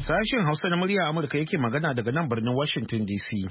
Sashen Hausa na murya Amurka yake magana daga nan birnin Washington DC.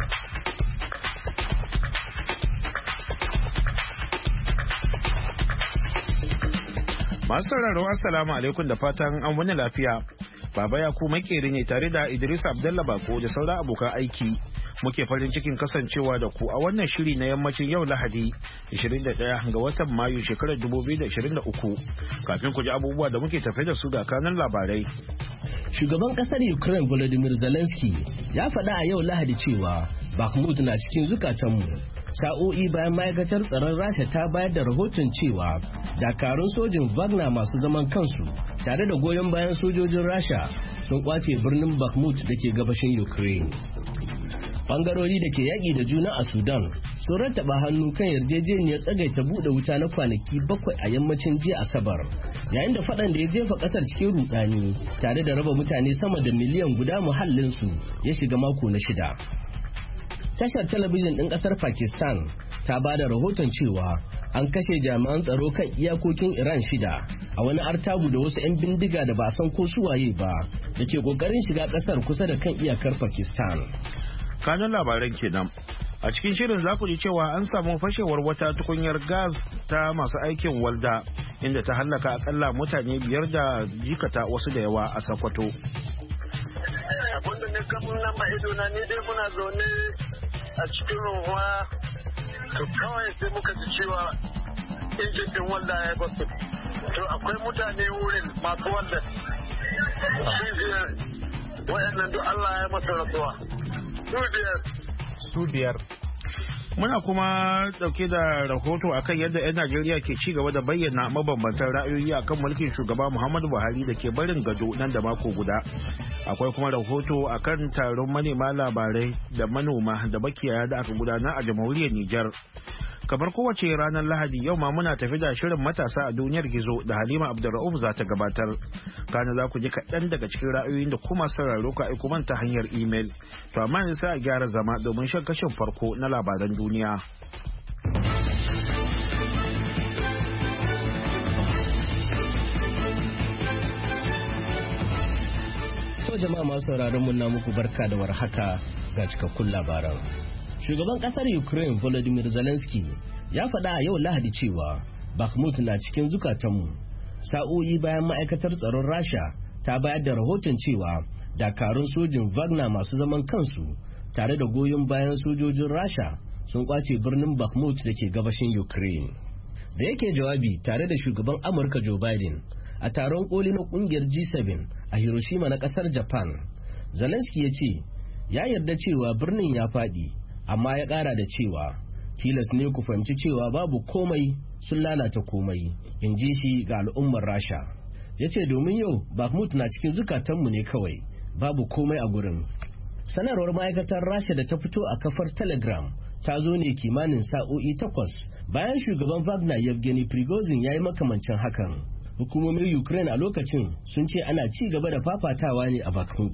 Masu sauraro Assalamu alaikum da fatan an wani lafiya. Baba Yakubu makeri ne tare da Idris Abdullah Bako da sauran abokan aiki. Muke farin cikin kasancewa da ku a wannan shiri na yammacin yau Lahadi 21 ga watan Mayu shekarar 2023. Kafin ku ji abubuwa da muke tafe da su ga kanan labarai. Shugaban kasar Ukraine Volodymyr Zelensky ya faɗa a yau Lahadi cewa Bakhmut na cikin zukatanmu. Sa'o'i bayan ma'aikatar tsaron Rasha ta bayar da rahoton cewa dakarun sojin Wagner masu zaman kansu tare da goyon bayan sojojin Rasha sun kwace birnin Bakhmut da ke gabashin Ukraine. Bangarori da ke yaƙi da juna a Sudan sun rattaba hannu kan yarjejeniyar tsagaita buɗe wuta na kwanaki 7 a yammacin jiya Asabar, yayin da faɗan da ya jefa ƙasar cikin rudani tare da raba mutane sama da miliyan guda muhallinsu ya shiga mako na 6. Tashar talabijin ɗin ƙasar Pakistan ta ba da rahoton cewa an kashe jami'an tsaro kan iyakokin Iran 6 a wani artabu da wasu 'yan bindiga da ba a san ko suwaye ba da ke ƙoƙarin shiga ƙasar kusa da kan iyakar Pakistan. Kanun labaran kenan. A cikin shirin za ku ji cewa an samu fashewar wata tukunyar gas ta masu aikin walda inda ta hallaka akalla mutane 5 da jikata wasu da yawa a Sokoto. Abinda ne kamun nan ba ido na ni dai muna zaune a cikin ruwa to kawai sai muka ji cewa injin din walda ya basu. To akwai mutane wurin masu walda. Wayannan duk Allah ya masa rasuwa. Su biyar. Muna kuma dauke da rahoto akan yadda 'yan Najeriya ke ci gaba da bayyana mabambantan ra'ayoyi akan mulkin shugaba Muhammadu Buhari da ke barin gado nan da mako guda. Akwai kuma rahoto akan taron manema labarai da manoma da makiyaya da aka gudana a jamhuriyar Nijar. Kamar kowace ranar Lahadi yau ma muna tafi da shirin matasa a duniyar gizo da Halima Abdulra'uf za ta gabatar. Kana za ku ji kaɗan daga cikin ra'ayoyin da kuma sauraro ka aiko man ta hanyar imel. To amma yanzu sai a gyara zama domin shan kashin farko na labaran duniya. To jama'a masu sauraron mun na muku barka da warhaka ga cikakkun labaran. Shugaban kasar Ukraine Volodymyr Zelensky ya faɗa a yau Lahadi cewa Bakhmut na cikin zukatanmu. Sa'o'i bayan ma'aikatar tsaron Rasha ta bayar da rahoton cewa dakarun sojin Wagner masu zaman kansu tare da goyon bayan sojojin Rasha sun kwace birnin Bakhmut da ke gabashin Ukraine. Da yake jawabi tare da shugaban Amurka Joe Biden a taron koli na kungiyar G7 a Hiroshima na kasar Japan, Zelensky ya ce ya yarda cewa birnin ya faɗi. Amma ya ƙara da cewa tilas ne ku fahimci cewa babu komai sun lalata komai, in ji shi ga al'ummar Rasha. Ya ce domin yau Bakhmut na cikin zukatanmu ne kawai, babu komai a gurin. Sanarwar ma'aikatar Rasha da ta fito a kafar Telegram ta zo ne kimanin sa'o'i 8 bayan shugaban Wagner Yevgeny Prigozhin ya yi makamancin hakan. Hukumomin Ukraine a lokacin sun ce ana ci gaba da fafatawa ne a Bakhmut.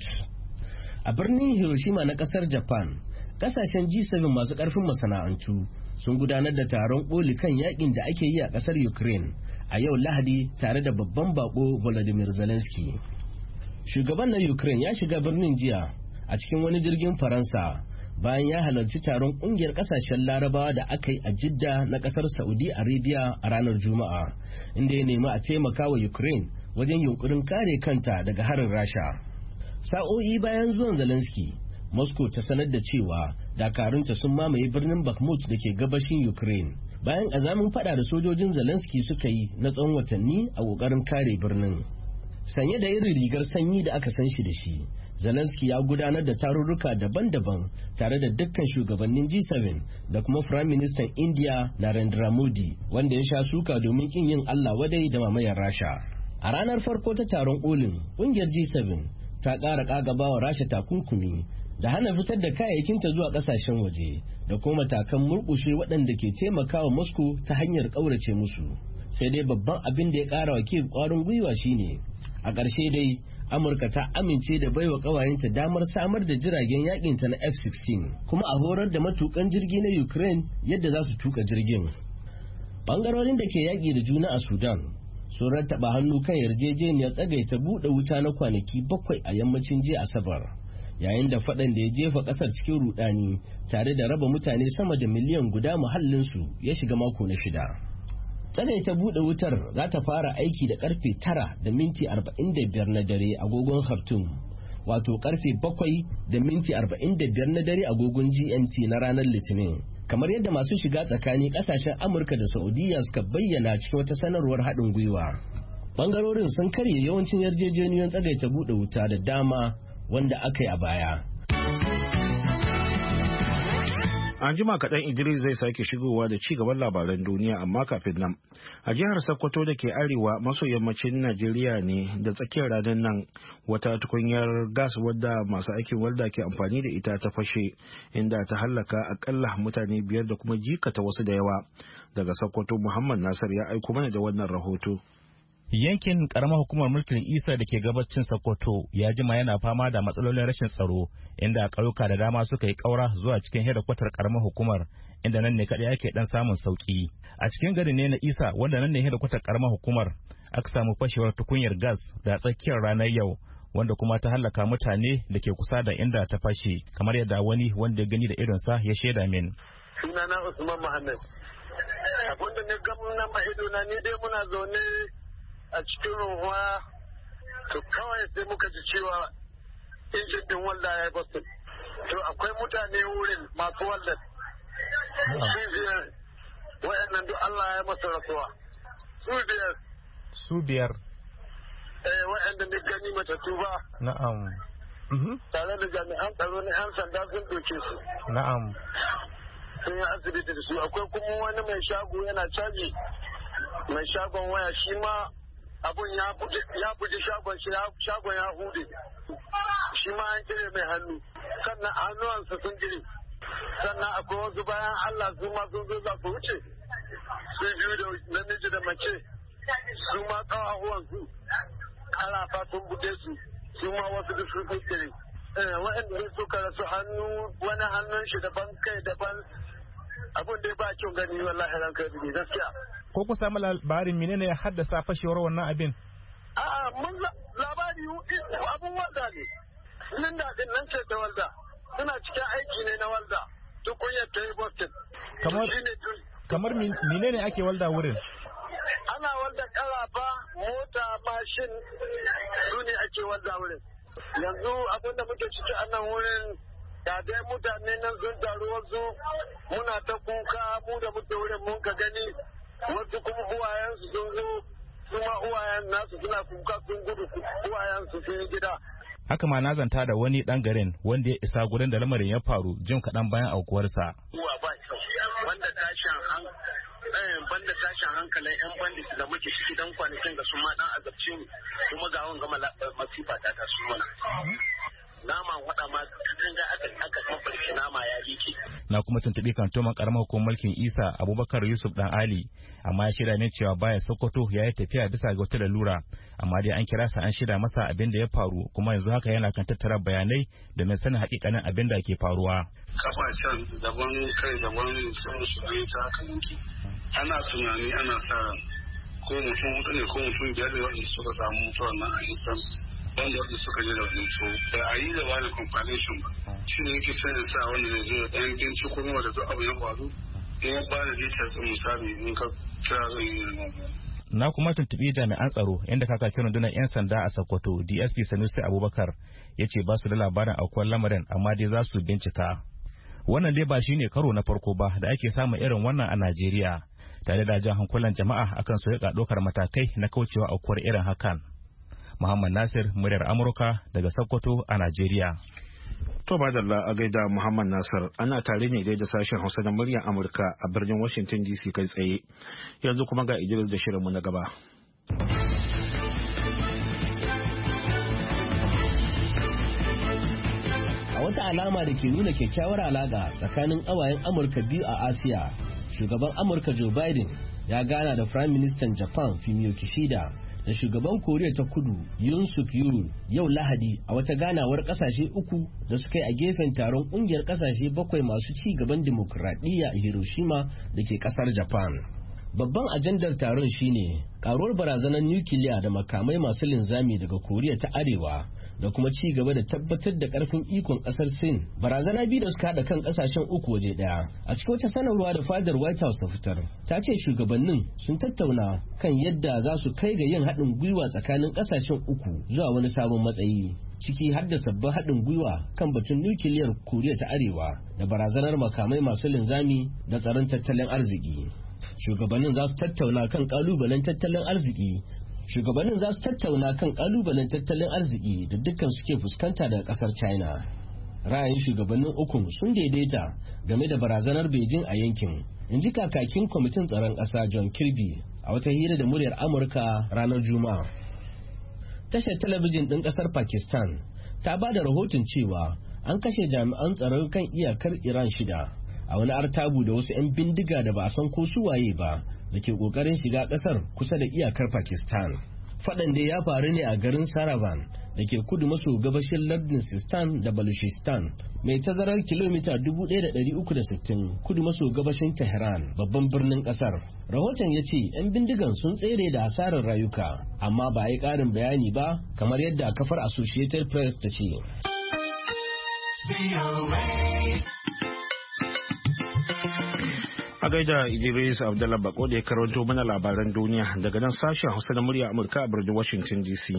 A birnin Hiroshima na ƙasar Japan, kasashen G7 masu karfin masana'antu sun gudanar da taron koli kan yakin da ake yi a kasar Ukraine a yau Lahadi tare da babban bako Volodymyr Zelensky. Shugaban na Ukraine ya shiga birnin jiya a cikin wani jirgin Faransa bayan ya halarci taron kungiyar kasashen Larabawa da aka yi a Jidda na kasar Saudi Arabia a ranar Juma'a, inda ya nemi a taimaka wa Ukraine wajen yunkurin kare kanta daga harin Rasha. Sa'o'i bayan zuwan Zelensky, Moscow ta sanar da cewa dakarunta sun mamaye birnin Bakhmut da ke gabashin Ukraine bayan azamin fada da sojojin Zelensky suka yi na tsawon watanni a kokarin kare birnin. Sanye da irin rigar sanyi da aka san shi da shi, Zelensky ya gudanar da tarurruka daban-daban tare da dukkan shugabannin G7 da kuma Prime Minister India Narendra Modi, wanda ya sha suka domin kin yin Allah wadai da mamayar Rasha. A ranar farko ta taron kolin, ƙungiyar G7 ta ƙara ƙagabawa Rasha takunkumi da hana fitar da kayayyakinta zuwa kasashen waje da kuma matakan murkushe waɗanda ke taimakawa Moscow ta hanyar ƙaurace musu. Sai dai babban abin da ya ƙara wa Kyiv ƙwarin gwiwa shine a ƙarshe dai Amurka ta amince da baiwa ƙawayenta damar samar da jiragen yakinta na F-16 kuma a horar da matukan jirgi na Ukraine yadda za su tuka jirgin. Bangarorin da ke yaƙi da juna a Sudan sun rattaba hannu kan yarjejeniyar tsagaita buɗe wuta na kwanaki 7 a yammacin jiya Asabar, yayin da faɗan da ya jefa ƙasar cikin rudani tare da raba mutane sama da miliyan guda muhallinsu ya shiga mako na 6. Tsagaita buɗe wutar za ta fara aiki da karfe 9:45 na dare agogon Khartoum, wato karfe 7:45 na dare agogon GMT na ranar Litinin, kamar yadda masu shiga tsakani kasashen Amurka da Saudiya suka bayyana cikin wata sanarwar haɗin gwiwa. Bangarorin sun karye yawancin yarjejeniyoyin tsagaita buɗe wuta da dama wanda aka yi a baya. An jima kaɗan Idris zai sake shigowa da ci gaban labaran duniya, amma kafin nan a jihar Sokoto da ke arewa maso yammacin Najeriya ne da tsakiyar ranar nan wata tukunyar gas wadda masu aikin walda ke amfani da ita ta fashe, inda ta hallaka akalla mutane 5 da kuma jikata wasu da yawa. Daga Sokoto, Muhammad Nasir ya aiko mana da wannan rahoto. Yankin karamar hukumar mulkin Isa da ke gabacin Sokoto ya jima yana fama da matsalolin rashin tsaro, inda ƙauyuka da dama suka yi ƙaura zuwa cikin hedikwatar karamar hukumar, inda nan ne kaɗai ake ɗan samun sauƙi. A cikin garin ne na Isa, wanda nan ne hedikwatar karamar hukumar, aka samu fashewar tukunyar gas da tsakiyar ranar yau, wanda kuma ta hallaka mutane da ke kusa da inda ta fashe, kamar yadda wani wanda ya gani da idonsa ya shaida min. Sunana Usman Muhammad. Abinda ne gamnan ma idona ni dai muna zaune a cikin ruwa, to kawai sai muka ji cewa injin din walda ya basu. To akwai mutane wurin masu waldan su biyar, wa'annan duk Allah ya masa rasuwa. Su biyar wa'anda ne gani matattu ba. Na'am. Tare da jami'an tsaro na 'yan sanda sun doke su. Na'am. Sun yi asibiti da su. Akwai kuma wani mai shago yana caji, mai shagon waya, shi ma abun ya buji shagon shi, shagon ya hude, shi ma an kire mai hannu, sannan hannuwansa sun kire. Sannan akwai wasu bayan Allah su ma sun zo za su wuce, su biyu da namiji da mace, su ma ƙawahuwansu ƙarafa sun buɗe su ma wasu da su kire. Waɗanda suka rasu hannu, wani hannun shi daban, kai daban, abun da ba kyau gani, wallahi ranka da gaskiya. Ko ku samu labarin menene ya haddasa fashewar wannan abin? A'a, mun labari abun walda ne. Linda din nan ce ta walda. Suna cikin aiki ne na walda. Tukunyar ta yi Boston. Kamar menene ake walda wurin? Ana walda karafa, mota, mashin, su ne ake walda wurin. Yanzu abin da muke ciki a nan wurin, da dai mutane nan sun taru, wasu muna ta kuka, mu da muke wurin mun ka gani, wasu kuma uwayensu sun zo, su ma uwayen nasu suna kuka sun gudu, uwayensu sun yi gida. Haka ma na zanta da wani dan garin wanda ya isa gurin da lamarin ya faru jim kaɗan bayan aukuwarsa. Banda tashin hankalin 'yan bandit da muke ciki dan kwanakin da su ma dan azabci mu, kuma ga wanga masifa ta taso mana. Naman wada ma katanga aka mafarki nama ya liƙe. Na kuma tuntuɓi kantoman karamar hukumar mulkin Isa Abubakar Yusuf Dan Ali, amma ya shirya ne cewa baya Sokoto ya yi tafiya bisa ga wata lalura, amma dai an kira sa an shirya masa abin da ya faru, kuma yanzu haka yana kan tattara bayanai domin sanin hakikanin abin da ke faruwa. Kafacen daban kai daban sun su ta haka yanki. Ana tunani ana sa ko mutum hudu ne ko mutum 5 ne wanda suka samu mutuwar nan a Islam, wanda suka je da hutu ba a yi da wani compilation ba. Shi ne yake sanin sa wanda zai zo da ɗan binciko kuma da duk abu ya faru, in ya ba da details ɗin misali in ka kira zai yi da na kuma tuntuɓi jami'an tsaro inda kakakin rundunar 'yan sanda a Sokoto DSP Sanusi Abubakar ya ce ba su da labarin aukuwar lamarin, amma dai za su bincika. Wannan dai ba shine karo na farko ba da ake samun irin wannan a Najeriya, tare da jan hankulan jama'a akan su riƙa ɗaukar matakai na kaucewa aukuwar irin hakan. Muhammad Nasir, muryar Amurka daga Sokoto a Najeriya. To madalla a gaida Muhammad Nasir, ana tare ne dai da sashen Hausa na muryar Amurka a birnin Washington DC kai tsaye. Yanzu kuma ga Idris da shirinmu na gaba. A wata alama da ke nuna kyakkyawar alaƙa tsakanin ƙawayen Amurka biyu a Asiya, shugaban Amurka Joe Biden ya gana da Prime Minister Japan Fumio Kishida da shugaban Koriya ta Kudu Yoon Suk Yeol yau Lahadi a wata ganawar kasashe uku da suka yi a gefen taron kungiyar kasashe 7 masu ci gaban dimokuraɗiyya a Hiroshima da ke kasar Japan. Babban ajandar taron shine karuwar barazanar nukiliya da makamai masu linzami daga Koriya ta Arewa da kuma ci gaba da tabbatar da karfin ikon kasar Sin. Barazana biyu da suka haɗa kan kasashen uku waje daya. A cikin wata sanarwa da fadar White House ta fitar, ta ce shugabannin sun tattauna kan yadda za su kai ga yin haɗin gwiwa tsakanin kasashen uku zuwa wani sabon matsayi, ciki har da sabbin haɗin gwiwa kan batun nukiliyar Koriya ta Arewa da barazanar makamai masu linzami da tsaron tattalin arziki. Shugabannin za su tattauna kan kalubalen tattalin arziki da dukkan suke fuskanta daga kasar China. Ra'ayin shugabannin ukun sun daidaita game da barazanar Beijing a yankin, in ji kakakin kwamitin tsaron ƙasa John Kirby a wata hira da muryar Amurka ranar Juma'a. Tashar talabijin ɗin ƙasar Pakistan ta ba da rahoton cewa an kashe jami'an tsaron kan iyakar Iran 6 a wani artabu da wasu 'yan bindiga da ba a san ko su waye ba da ke kokarin shiga kasar kusa da iyakar Pakistan. Faɗan da ya faru ne a garin Saravan da ke kudu maso gabashin lardin Sistan da Baluchistan, mai tazarar kilomita 1,360 kudu maso gabashin Tehran, babban birnin kasar. Rahoton ya ce 'yan bindigan sun tsere da hasarar rayuka, amma ba a yi ƙarin bayani ba, kamar yadda kafar Associated Press ta ce. A gaida Idris Abdullah Bako da ya karanto mana labaran duniya daga nan sashen Hausa na murya Amurka a birnin Washington DC.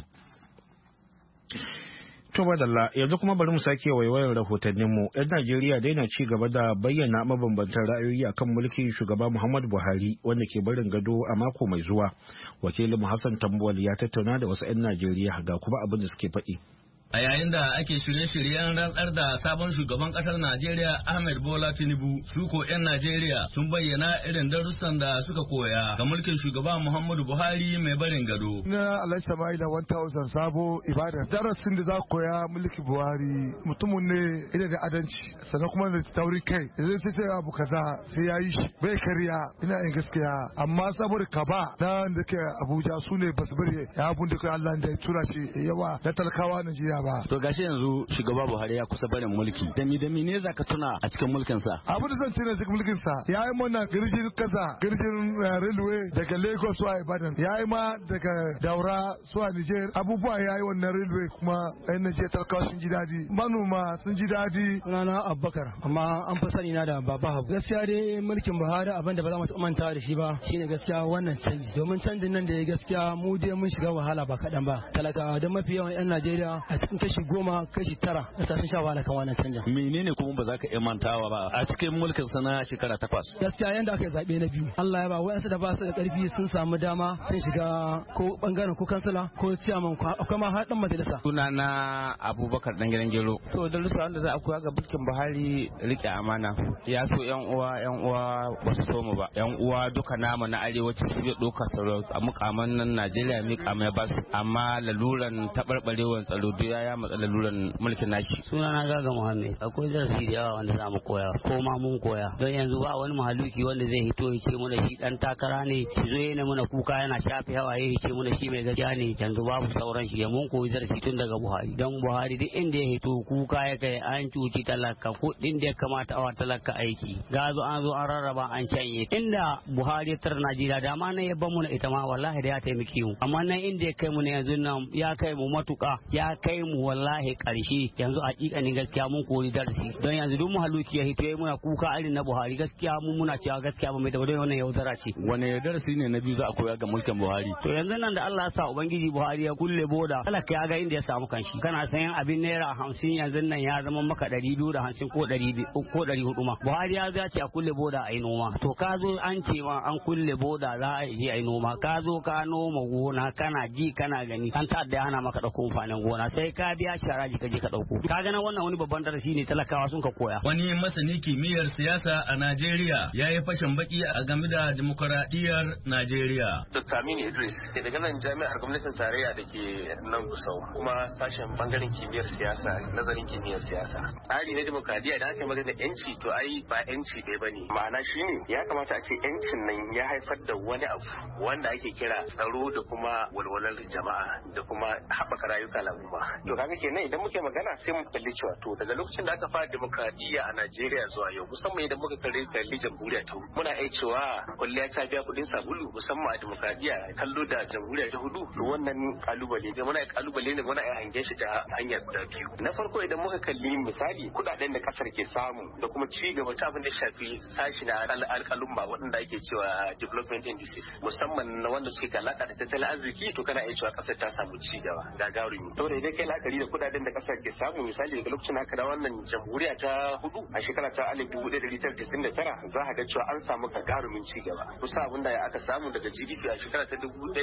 To badalla, yanzu kuma bari mu sake waiwayar rahotanninmu. 'Yan Najeriya dai na ci gaba da bayyana mabambantan ra'ayoyi akan mulkin shugaba Muhammadu Buhari wanda ke barin gado a mako mai zuwa. Wakilin Hassan Tambuwal ya tattauna da wasu 'yan Najeriya ga kuma abin da suke faɗi. A yayin da ake shirye-shiryen rantsar da sabon shugaban kasar Najeriya Ahmed Bola Tinubu, su ko 'yan Najeriya sun bayyana irin darussan da suka koya ga mulkin shugaba Muhammadu Buhari mai barin gado. Na Alhaji Sama'ila 1000 Sabo Ibadan. Darasin da za ku koya mulkin Buhari mutumin ne ina da adanci sannan kuma da tauri kai. Zai sai abu kaza sai ya yi shi bai kariya ina yin gaskiya amma saboda kaba na da ke Abuja su ne basu bari ya abun da kai Allah da ya tura shi yawa na talakawa Najeriya ba. To gashi yanzu shugaba Buhari ya kusa barin mulki. Da mi ne zaka tuna a cikin mulkin sa? Abu da zan tuna cikin mulkin sa yayi mana girgin kasa, girgin railway daga Lagos zuwa Ibadan. Yayi ma daga Daura zuwa Niger. Abubuwa yayi wannan railway kuma ɗan Niger talakawa sun ji dadi. Manoma sun ji dadi. Sunana Abubakar amma an fi sani na da Baba Habu. Gaskiya dai mulkin Buhari abin da ba za mu manta da shi ba shine gaskiya wannan canji. Domin canjin nan da ya gaskiya mu dai mun shiga wahala ba kaɗan ba. Talakawa don mafi yawan 'yan Najeriya in kashi 10 kashi 9 da sun sha wahala kan wannan canjin. Menene kuma ba za ka iya mantawa ba a cikin mulkin sana shekara 8? Gaskiya yanda aka yi zabe na biyu Allah ya ba wayansu da ba su da karfi sun samu dama sun shiga ko bangaren ko kansila ko ciyaman akwai ma har dan majalisa. Sunana Abubakar dan gidan Gero. To darussa wanda za a koya ga mulkin Buhari rike amana. Ya so yan uwa ba su so mu ba. Yan uwa duka nama na arewaci su ya doka sarau a mukaman nan Najeriya ya ba su amma laluran tabarbarewar tsaro ya matsalar luran mulkin nashi. Sunana Gaga Muhammad. Akwai darasi da yawa wanda za mu koya ko ma mun koya don yanzu ba wani mahaluki wanda zai hito ya ce muna shi dan takara ne shi zo yana muna kuka yana shafe hawaye ya ce muna shi mai gaskiya ne yanzu babu sauran shi ya mun koyi darasi tun daga Buhari don Buhari duk inda ya hito kuka ya kai an cuci talaka kuɗin da ya kamata a talaka aiki gazo an zo an rarraba an canye inda Buhari ya tar Najeriya da ma na ya ban mu ita ma wallahi da ya taimake mu amma nan inda ya kai mu ne yanzu nan ya kai mu matuka ya kai mu wallahi karshe yanzu hakikanin gaskiya mun koyi darasi don yanzu duk muhalluki ya hito muna kuka irin na Buhari gaskiya mun muna cewa gaskiya ba mai da wannan yaudara ce. Wane darasi ne na biyu za a koya ga mulkin Buhari? To yanzu nan da Allah ya sa ubangiji Buhari ya kulle boda talaka ya ga inda ya samu kanshi kana sayan abin naira 50 yanzu nan ya zama maka 250 ko 400 ma. Buhari ya zo ya ce a kulle boda a yi noma to ka zo an ce ma an kulle boda za a je a yi noma ka zo ka noma gona kana ji kana gani an ta da hana maka dauko amfanin gona sai ka biya sharaji ka je ka dauko ka ga wannan wani babban darasi ne talakawa sun ka koya. Wani masani kimiyyar siyasa a Najeriya ya yi fashin baki a game da dimokuraɗiyyar Najeriya. Dr. Aminu Idris daga nan jami'ar gwamnatin tarayya da ke nan Gusau kuma sashen bangaren kimiyyar siyasa nazarin kimiyyar siyasa. Tsari na dimokuraɗiyya da aka yi magana yanci to ai ba yanci ɗaya bane ma'ana shine ya kamata a ce yancin nan ya haifar da wani abu wanda ake kira tsaro da kuma walwalar jama'a da kuma haɓaka rayuka al'umma to kaga kenan idan muke magana sai mu kalli cewa to daga lokacin da aka fara demokradiyya a Najeriya zuwa yau musamman idan muka kalli jamhuriya ta hudu muna iya cewa kwalliya ta biya kudin sabulu musamman a demokradiyya kallo da jamhuriya ta hudu to wannan kalubale ne muna iya hangen shi ta hanyar da biyu. Na farko idan muka kalli misali kudaden da kasar ke samu da kuma ci gaba ta abin da shafi sashi na alƙalumma waɗanda ake cewa development indices musamman na wanda suke da alaƙa da tattalin arziki to kana iya cewa kasar ta samu ci gaba gagarumi. Saboda idan kai la'akari da kudaden da kasar ke samu misali daga lokacin haka da wannan jamhuriya ta hudu a shekara ta 1999 za a ga cewa an samu gagarumin ci gaba. Kusa abin da aka samu daga GDP a shekara ta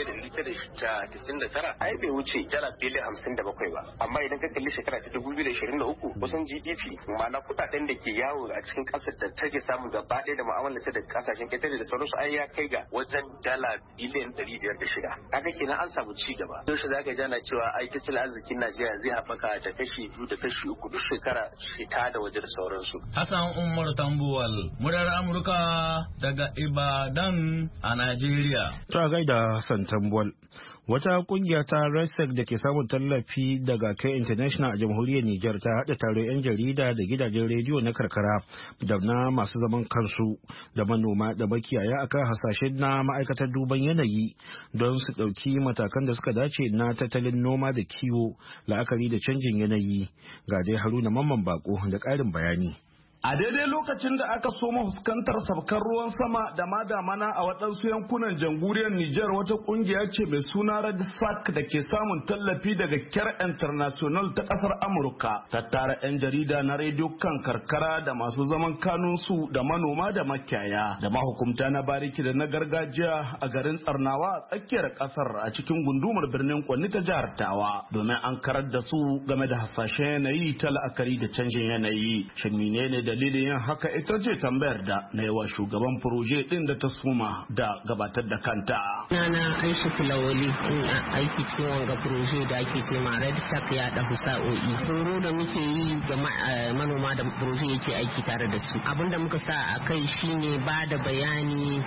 1999 ai bai wuce dala biliyan 57 ba. Amma idan ka kalli shekara ta 2023 kusan GDP ma'ana kudaden da ke yawo a cikin kasar da take samu gaba ɗaya da mu'amalar ta da kasashen ƙetare da sauransu ai ya kai ga wajen dala biliyan 506. Kaga kenan an samu ci gaba. Yaushe za ka jana cewa ai tattalin arzikin Najeriya zai haɓaka da kashi 2 da kashi 3 duk shekara fita da waje da sauransu. Hassan Umar Tambuwal, muryar Amurka daga Ibadan a Najeriya. Ta gaida Hassan Tambuwal. Wata kungiya ta RESEC da ke samun tallafi daga Kai International a jamhuriyar Nijar ta haɗa taron 'yan jarida da gidajen rediyo na karkara da na masu zaman kansu da manoma da makiyaya akan hasashen na ma'aikatar duban yanayi don su ɗauki matakan da suka dace na tattalin noma da kiwo la'akari da canjin yanayi. Ga dai Haruna Mamman Bako da ƙarin bayani. A daidai lokacin da aka soma fuskantar sabkar ruwan sama da ma damana a waɗansu yankunan jamhuriyar Nijar wata ƙungiya ce mai suna REDSAC da ke samun tallafi daga Care International ta ƙasar Amurka. Tattara 'yan jarida na rediyo kan karkara da masu zaman kanunsu da manoma da makiyaya da mahukumta na bariki da na gargajiya a garin Tsarnawa a tsakiyar ƙasar a cikin gundumar birnin Kwanni ta jihar Tawa domin an karar da su game da hasashen yanayi ta la'akari da canjin yanayi. Shin menene da dalilin yin haka ita ce tambayar da na yawa shugaban proje din da ta suma da gabatar da kanta. Nana Aisha Tilawali ina aiki cikin wanga proje da ake ce ma REDSAC ya dafu sa'o'i. Horo da muke yi ga manoma da proje yake aiki tare da su. Abin da muka sa a kai shine ba da bayani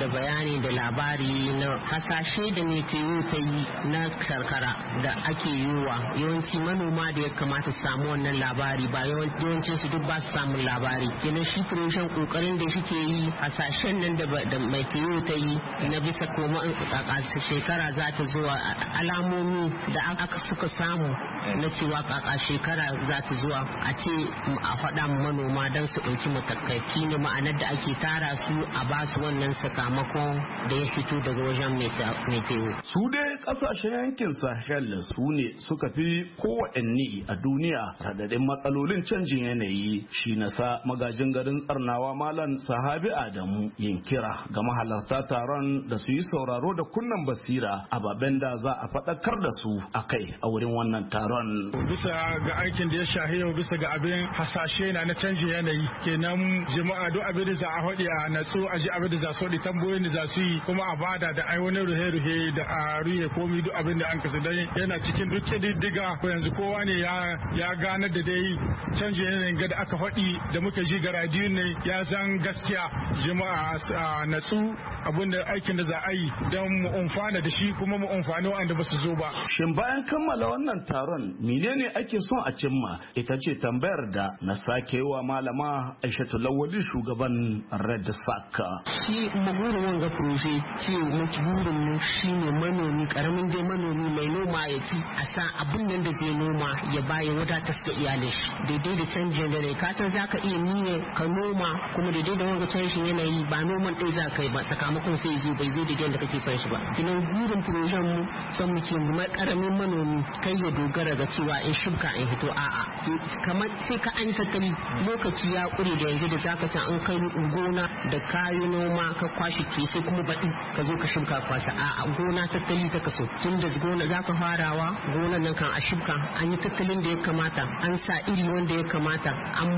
da labari na hasashe da meteo ta yi na karkara da ake yiwa. Yawanci manoma da ya kamata su samu wannan labari ba yawancin su duk ba su samun labari. Kenan shi projen kokarin da suke yi hasashen nan da mai tiyo ta yi na bisa koma shekara za ta zuwa alamomi da aka suka samu na cewa kaka shekara za ta zuwa a ce a faɗa manoma don su ɗauki matakai ne ma'anar da ake tara su a ba su wannan sakamakon da ya fito daga wajen meteo. Su dai ƙasashen yankin Sahel su ne suka fi kowanne a duniya radadin matsalolin canjin yanayi. Shi na sa magajin garin Tsarnawa Malam Sahabi Adamu yin kira ga mahalarta taron da su yi sauraro da kunnan basira ababen da za a faɗakar da su a kai a wurin wannan taron. Bisa ga aikin da ya shahi yau bisa ga abin hasashe na canjin yanayi kenan jama'a duk abin da za a haɗe a natsu a ji abin da za su haɗe tambayoyin da za su yi kuma a bada da ai wani ruhe-ruhe da a ruhe komi duk abin da an kasa dai yana cikin duk ƙididdiga ko yanzu kowa ne ya gane da dai canjin yanayin ga da aka faɗi da muka ji ga radiyon ne ya zan gaskiya jama'a a natsu abin da aikin da za a yi don mu umfana da shi kuma mu umfani wa'anda ba su zo ba. Shin bayan kammala wannan taron menene ake son a cimma ita ce tambayar da na sake wa malama Aishatu Lawali shugaban REDSAC. Shi magurin wanga proje ce muke burin mu shine manomi karamin dai manomi mai noma ya ci a sa abin nan da zai noma ya bayan wadatar da iyalin shi daidai da canjin da ka san zaka iya niyya ka noma kuma daidai da wanga canjin yanayi ba noman ɗaya za ka yi ba sakamakon sai zo bai zo daidai da kake son shi ba. Kinan burin projen mu son muke mu karamin manomi kai ya dogara ga cewa in shuka in hito a'a kamar sai ka an tattali lokaci ya kure da yanzu da zaka san an kai gona da kayi noma ka kwashi ke sai kuma baɗi ka zo ka shuka kwasa a'a gona tattali ta kaso tun da gona zaka farawa gonan nan kan a shuka an yi tattalin da ya kamata an sa iri wanda ya kamata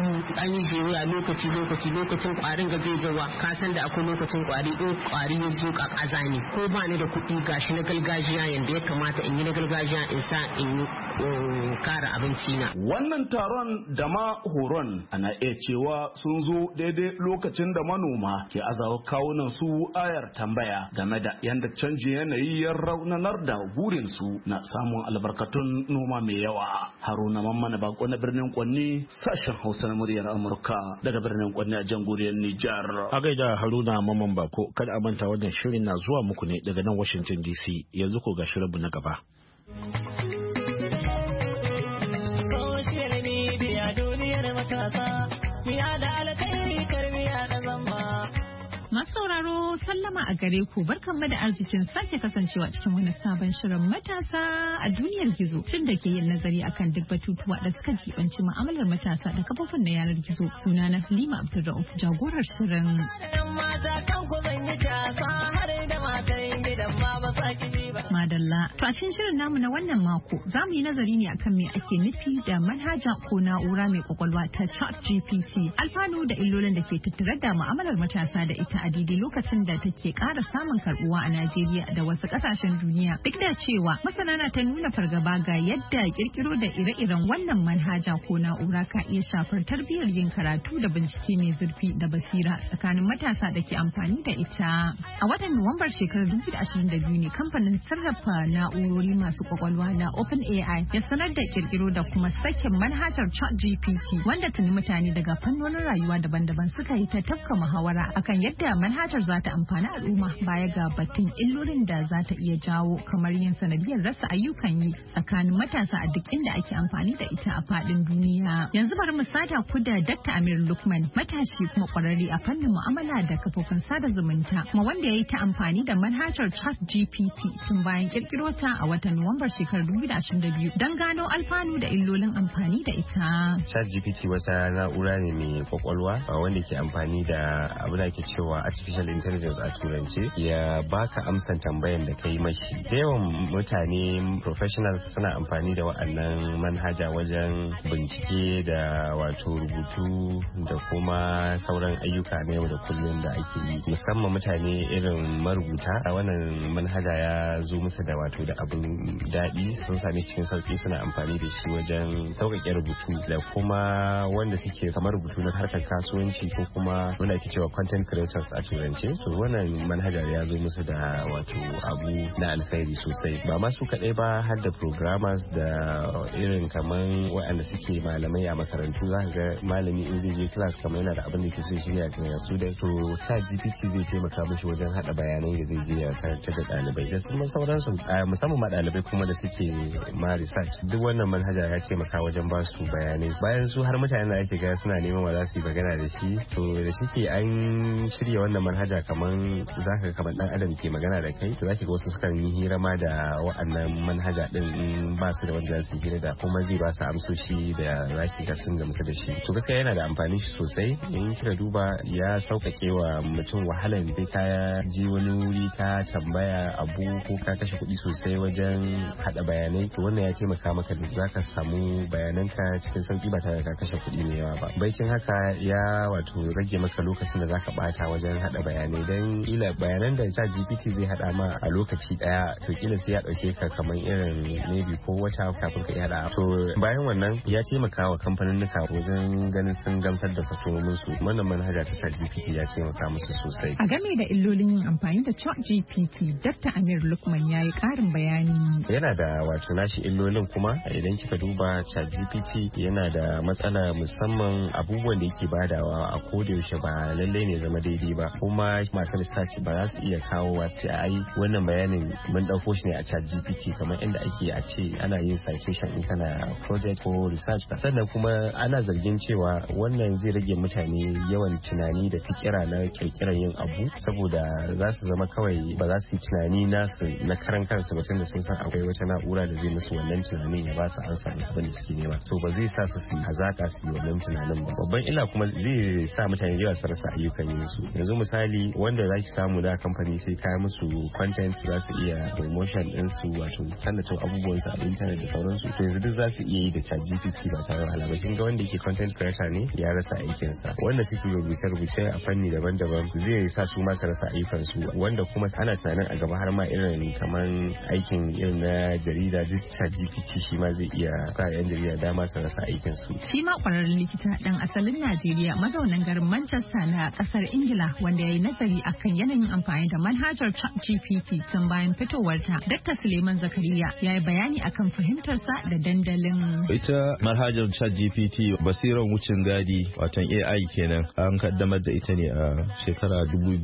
an yi jewa lokacin kwarin ga zai zawa ka san da akwai lokacin kwari in kwari ya zo ka kaza ne ko ba ni da kuɗi gashi na gargajiya yanda ya kamata in yi na gargajiya in sa in yi kare abinci na. Wannan taron da ma horon ana iya cewa sun zo daidai lokacin da manoma ke azawa kawunan su ayar tambaya game da yadda canjin yanayi ya raunanar da burin su na samun albarkatun noma mai yawa. Haruna Mamman Bako na birnin Kwanni, sashen Hausa na muryar Amurka daga birnin Kwanni a jamhuriyar Nijar. A gaida Haruna Mamman Bako, kada a manta wannan shirin na zuwa muku ne daga nan Washington DC. Yanzu ko ga shirinmu na gaba. Masauraro sallama a gare ku, barkanmu da arzikin sake kasancewa cikin wani sabon shirin matasa a duniyar gizo, tun da ke yin nazari akan duk batutuwa da suka jibanci mu'amalar matasa da kafofin na yanar gizo. Suna na Halima Abdulrauf, jagorar shirin. Madalla. To a cikin shirin namu na wannan mako za mu yi nazari ne akan me ake nufi da manhaja ko na'ura mai kwakwalwa ta ChatGPT, alfanu da illolin da ke tattare da mu'amalar matasa da ita a daidai lokacin da take ƙara samun karbuwa a Najeriya da wasu ƙasashen duniya. Duk da cewa masana na ta nuna fargaba ga yadda kirkiro da ire-iren wannan manhaja ko na'ura ka iya shafar tarbiyyar yin karatu da bincike mai zurfi da basira tsakanin matasa da ke amfani da ita. A watan Nuwambar shekarar 2022 ne kamfanin sarrafa na'urori masu kwakwalwa na OpenAI ya sanar da kirkiro da kuma sakin manhajar ChatGPT, wanda tuni mutane daga fannonin rayuwa daban-daban suka yi ta tafka muhawara akan yadda manhajar za ta amfani al'umma baya ga batun illolin da za ta iya jawo, kamar yin sanadiyar rasa ayyukan yi tsakanin matasa a duk inda ake amfani da ita a faɗin duniya. Yanzu bari mu sada ku da Dr. Amir Lukman, matashi kuma kwararre a fannin mu'amala da kafofin sada zumunta, kuma wanda ya yi ta amfani da manhajar ChatGPT tun bayan kirkiro ta a watan Nuwambar shekarar 2022 don gano alfanu da illolin amfani da ita. ChatGPT wata na'ura ne mai kwakwalwa wanda ke amfani da abu da ke cewa artificial intelligence a turance ya baka amsan tambayan da kai mashi. Da yawan mutane professionals suna amfani da wa'annan manhaja wajen bincike da wato rubutu da kuma sauran ayyuka na yau da kullum da ake yi, musamman mutane irin marubuta. A wannan manhaja ya zo musu da wato da abin daɗi, sun sami cikin sauƙi, suna amfani da shi wajen sauƙaƙe rubutu da kuma wanda suke kamar rubutu na harkar kasuwanci ko kuma wanda ake cewa content creators a turance. To wannan manhaja ya zo musu da wato abu na alkhairi sosai, ba ma su kaɗai ba har da programmers da irin kaman waɗanda suke malamai a makarantu. Za ka ga malami in zai je class kamar yana da abin da ke so shirya ga su da to ChatGPT zai taimaka mishi wajen haɗa bayanai da zai je ya karanta da ɗalibai da kuma sauransu, musamman ma ɗalibai kuma da suke ma research. Duk wannan manhaja ya taimaka wajen ba su bayanai, bayan su har mutane da ake ga suna neman wa za su yi magana da shi. To da shike an shirya wannan manhaja kaman zaka kamar dan adam ke magana da kai, to zaki ga wasu sukan yi hira ma da wa'annan manhaja din in ba su da wanda za su yi hira da, kuma zai ba su amsoshi da zaki ga sun gamsu da shi. To gaskiya yana da amfani shi sosai. In kika duba ya sauƙaƙe wa mutum wahalar da ka je wani wuri ka tambaya abu ko ka kashe kuɗi sosai wajen haɗa bayanai. To wannan ya taimaka maka da zaka samu bayananka cikin sauƙi ba tare da ka kashe kuɗi mai yawa ba. Baicin haka ya wato rage maka lokacin da zaka bata wajen haɗa bayanai, dan kila bayanan da ChatGPT zai haɗa ma a lokaci ɗaya to kila sai ya ɗauke ka kamar irin maybe ko wata kafin ka iya haɗa. To bayan wannan ya taimaka wa kamfaninnika wajen ganin sun gamsar da kwastomomin su. Wannan manhaja ta ChatGPT ya taimaka musu sosai. A game da illolin yin amfani da ChatGPT, Dr. Amir Lukman ya yi ƙarin bayani. Yana da wato nashi illolin kuma idan kika duba ChatGPT yana da matsala, musamman abubuwan da yake badawa a koda yaushe ba lallai ne zama daidai ba, kuma masu research ba za su iya kawo wasu ai wannan bayanin mun dauko shi ne a ChatGPT kamar inda ake a ce ana yin citation in kana project ko research. Sannan kuma ana zargin cewa wannan zai rage mutane yawan tunani da fikira na kirkirar yin abu, saboda za su zama kawai ba za su yi tunani nasu na karan kansu ba, tunda sun san akwai wata na'ura da zai musu wannan tunanin ya ba su ansa da abin da suke nema. So ba zai sa su yi hazaka su yi wannan tunanin ba. Babban illa kuma zai sa mutane yawa su rasa ayyukan yin su. Yanzu misali wanda za ki samu da kamfani sai kaya musu content za su iya promotion ɗinsu wato tallata abubuwansu a internet da sauransu to yanzu duk za su iya yi da ChatGPT ba tare da wahala ba. Kin ga wanda yake content creator ne ya rasa aikinsa, wanda suke rubuce-rubuce a fanni daban-daban zai sa su ma su rasa ayyukansu, wanda kuma ana tunanin a gaba har ma irin kaman aikin irin na jarida duk ChatGPT shi ma zai iya ba 'yan jarida dama su rasa aikinsu. Shi ma kwararren likita dan asalin Najeriya mazaunan garin Manchester na kasar Ingila wanda ya yi nazari akan yanayin amfani da manhajar ChatGPT tun bayan fitowarta. Dr. Suleiman Zakariya ya yi bayani akan fahimtarsa da dandalin. Ita manhajar ChatGPT basiran wucin gadi watan AI kenan an kaddamar da ita ne a shekara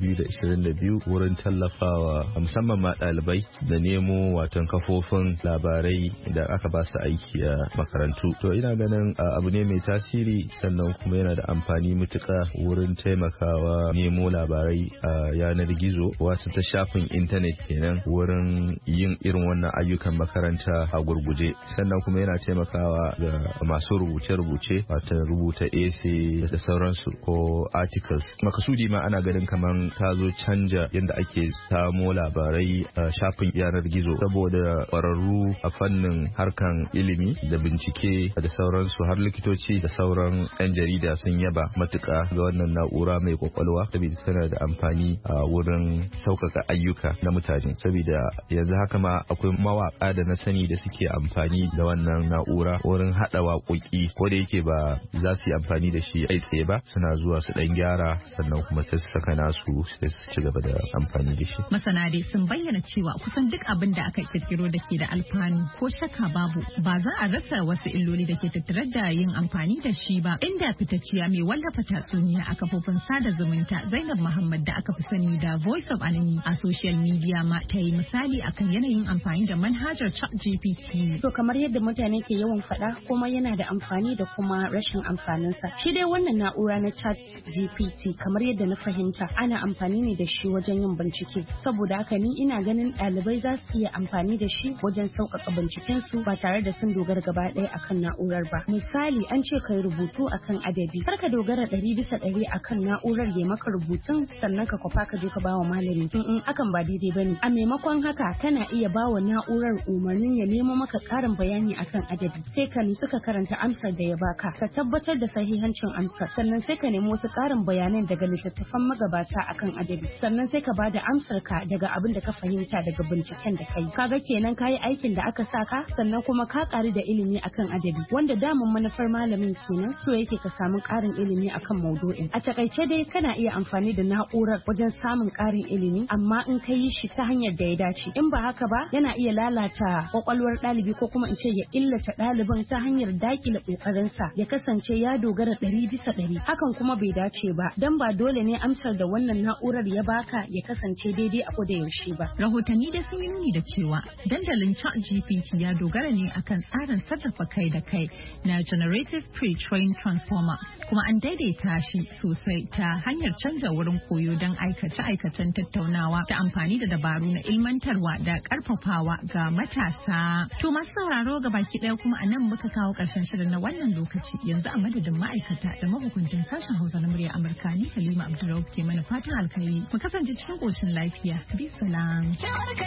2022 wurin tallafawa musamman ma ɗalibai da nemo watan kafofin labarai da aka ba su aiki a makarantu. To ina ganin abu ne mai tasiri sannan kuma yana da amfani mutuka wurin taimakawa nemo labarai a yanar gizo wato ta shafin intanet kenan wurin yin irin wannan ayyukan makaranta a gurguje. Sannan kuma yana taimakawa ga masu rubuce-rubuce wato rubuta essay da sauransu ko articles. Makasudi ma ana ganin kaman ta zo canja yadda ake samo labarai a shafin yanar gizo saboda ƙwararru a fannin harkan ilimi da bincike da sauransu har likitoci da sauran 'yan jarida sun yaba matuƙa ga wannan na'ura mai kwakwalwa saboda tana da amfani a wurin sauƙaƙa ayyuka na mutane. Saboda yanzu haka ma akwai mawaƙa da na sani da suke amfani da wannan na'ura wurin haɗa waƙoƙi ko da yake ba za su yi amfani da shi kai tsaye ba suna zuwa su ɗan gyara sannan kuma sai su saka nasu sai su ci gaba da amfani da shi. Masana dai sun bayyana cewa kusan duk abin da aka kirkiro da ke da alfanu ko shakka babu ba za a rasa wasu illoli da ke tattare da yin amfani da shi ba. Inda fitacciya mai wallafa tatsuniya a kafofin sada zumunta Zainab Muhammad da aka fi sani da Voice of Anani a social media ma ta yi misali akan yanayin amfani da manhajar ChatGPT. To kamar yadda mutane ke yawan faɗa kuma yana da amfani da kuma rashin amfaninsa. Shi dai wannan na'ura na ChatGPT kamar yadda na fahimta ana amfani ne da shi wajen yin bincike. Saboda haka ni ina ganin ɗalibai za su iya amfani da shi wajen sauƙaƙa bincikensu ba tare da sun dogara gaba ɗaya akan na'urar ba. Misali an ce kai rubutu akan adabi. Kar ka dogara 100% akan na'urar ya maka rubutun sannan ka kwafa ka je ka bawa malami. Akan ba daidai bane. A maimakon haka kana iya bawa na'urar umarnin ya nemo maka ƙarin bayani akan adabi. Sai ka nutsu ka karanta amsar da ya baka. Ka tabbatar da sahihancin amsar. Sannan sai ka nemo wasu ƙarin bayanan daga littattafan magabata akan adabi. Sannan sai ka bada amsar ka daga abin da ka fahimta daga binciken da kai. Kaga kenan kayi aikin da aka saka sannan kuma ka ƙari da ilimi akan adabi. Wanda damun manufar malamin kenan so yake ka samu ƙarin ilimi akan maudu'in. A takaice dai kana iya amfani da na'urar wajen samun ƙarin ilimi amma in ka yi shi ta hanyar da ya dace. In ba haka ba yana iya lalata kwakwalwar ɗalibi ko kuma in ce ya illata ɗaliban ta hanyar daƙile ƙoƙarinsa ya kasance ya dogara 100%. Hakan kuma bai dace ba dan ba dole ne amsar da wannan na'urar ya baka ya kasance daidai a koda yaushe ba. Rahotanni da sun yi nuni da cewa dandalin ChatGPT ya dogara ne akan tsarin sarrafa kai da kai na Generative Pre-trained Transformer kuma an daidaita shi sosai ta hanyar canja wurin koyo don aikace-aikacen tattaunawa ta amfani da dabaru na ilmantarwa da karfafawa ga matasa. To masu sauraro ga baki ɗaya kuma a nan muka kawo ƙarshen shirin na wannan lokaci yanzu a madadin ma'aikata da mahukuntan sashen Hausa na murya Amurka ni Halima Abdulrauf ke mana fatan alkhairi mu kasance cikin ƙoshin lafiya. Bisalam.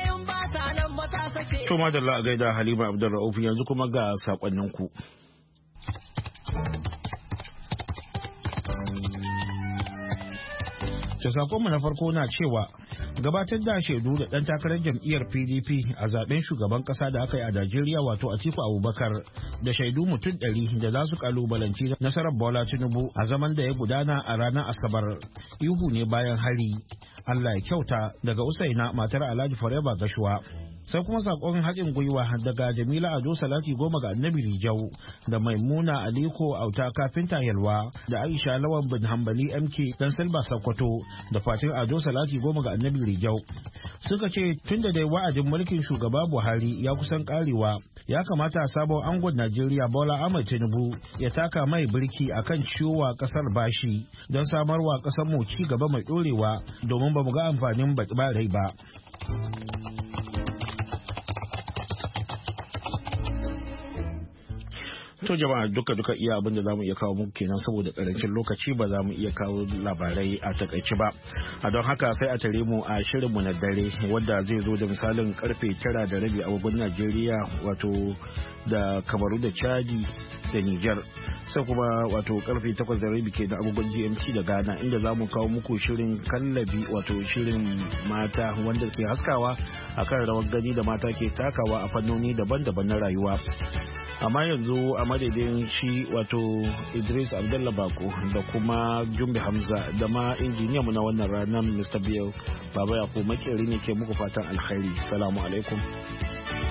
To madalla a gaida Halima Abdulrauf yanzu kuma ga sakonninku. To sakonmu na farko na cewa gabatar da shaidu da ɗan takarar jam'iyyar PDP a zaben shugaban ƙasa da aka yi a Najeriya wato Atiku Abubakar da shaidu mutum 100 da za su kalubalanci nasarar Bola Tinubu a zaman da ya gudana a ranar Asabar. Ihu ne bayan hari. Allah ya kyauta daga Usaina matar Alhaji Forever Gashuwa. Sai kuma sakon haɗin gwiwa daga Jamila Ado Salati Goma ga Annabi Rijau da Maimuna Aliko Auta Kafinta Yalwa da Aisha Lawan bin Hambali MK dan Silba Sokoto da Fatin Ado Salati Goma ga Annabi Rijau. Suka ce tun da dai wa'adin mulkin shugaba Buhari ya kusan karewa ya kamata sabon angon Najeriya Bola Ahmed Tinubu ya taka mai birki akan ciwowa kasar bashi don samarwa kasar mu ci gaba mai dorewa domin ba mu ga amfanin rai ba. To jama'a duka iya abin da zamu iya kawo muku kenan saboda karancin lokaci ba za mu iya kawo labarai a takaici ba. A don haka sai a tare mu a shirin mu na dare wanda zai zo da misalin karfe 9:30 agogon Najeriya wato da Kamaru da Chadi da Niger. Sai kuma wato karfe 8:30 ke da agogon GMT da Ghana inda za mu kawo muku shirin kallabi wato shirin mata wanda ke haskawa akan rawar gani da mata ke takawa a fannoni daban-daban na rayuwa. Amma yanzu a madadin shi wato Idris Abdullah Bako da kuma Jumbe Hamza da ma injiniyanmu na wannan ranar Mr. Bill Baba Yakubu Makeri ne ke muku fatan alkhairi. Salamu alaikum.